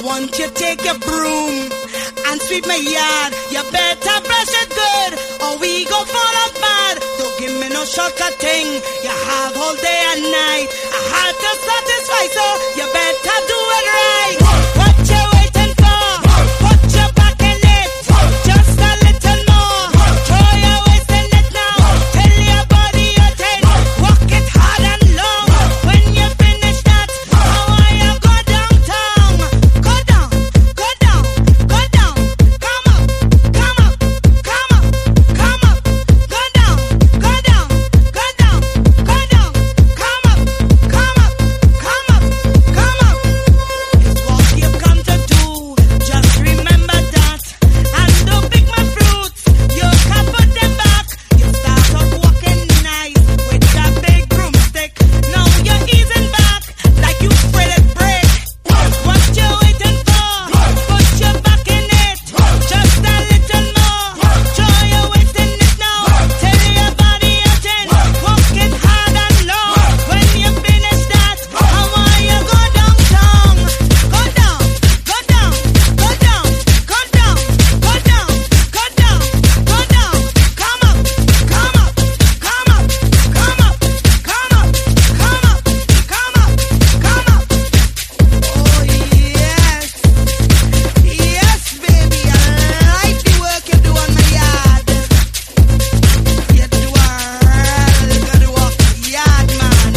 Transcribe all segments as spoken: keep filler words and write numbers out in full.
want you take your broom and sweep my yard. You better brush it good or we go fall apart. Don't give me no shortcut thing. You have all day and night. I had to satisfy, so you better do it right. What you waiting for? Put your back in it. Just a little more. Throw your waist in it now. Tell your body you're ten. Walk it hard and long. When you finish that, how are you go downtown? Go down, go down, go down. Come up, come up, come up, come up. Go down, go down, go down, go down. Come up, come up, come up, come up. It's what you've come to do. Just remember that. And don't pick my fruits. You can put them back. You start off walking nice with that big broomstick. Now you're easing back like you spread it break. What you waiting for? Put your back in it. Just a little more. Throw your waist in it now. Tell your body you're ten. Walk it hard and long. When you finish that, how are you go downtown? Go down, go down, go down, go down, go down, go down, go down. Come up, come up, come up, come up, come up, come up, come up, come up. Oh yes, yes baby, I like the work you do on my yard. You do a real good work, yard man.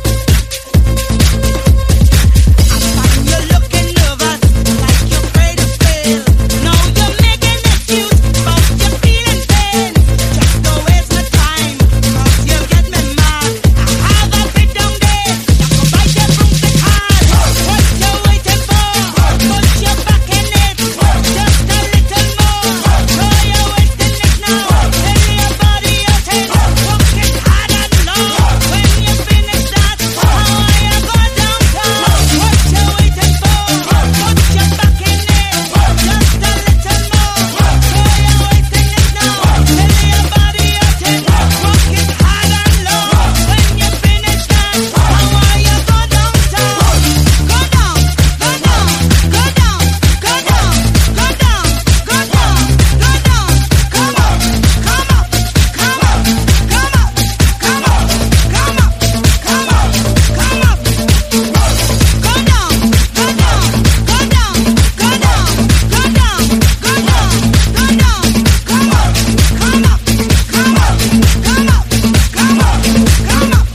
I find you looking nervous, like you're afraid to fail. Now you're making excuse about your feeling pain. Just don't waste my time, cause you get me mad. I have a bit down there, you can bite your broomstick hard. What you waiting for? Put your back in it. Just a little more. Throw your waist in it now. Tell your body you're ten. Walk it hard and long. When you finish that, how are you go downtown? What you waiting for? Put your back in it. Just a little more. Throw your waist in it now. Tell your body you're ten. Walk it hard and long. When you finish that, how are you go downtown? Go down, go down, go down, go down, go down, go down, go down. Come up, come up, come up, come up, come up, come up, come up, come up. Go down, go down, go down, go down, go down, go down, go down. Come up, come up, come up, come up, come up, come up,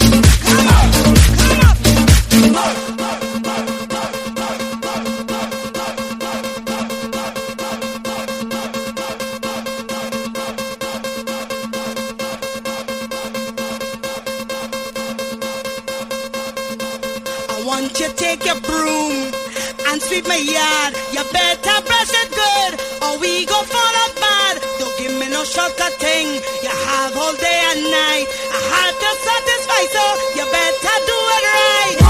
come up, come up. I want you take your broom and sweep my yard. You better brush it good or we go fall apart. Don't give me no shortcut thing. You have all day and night. I had to satisfy, so you better do it right.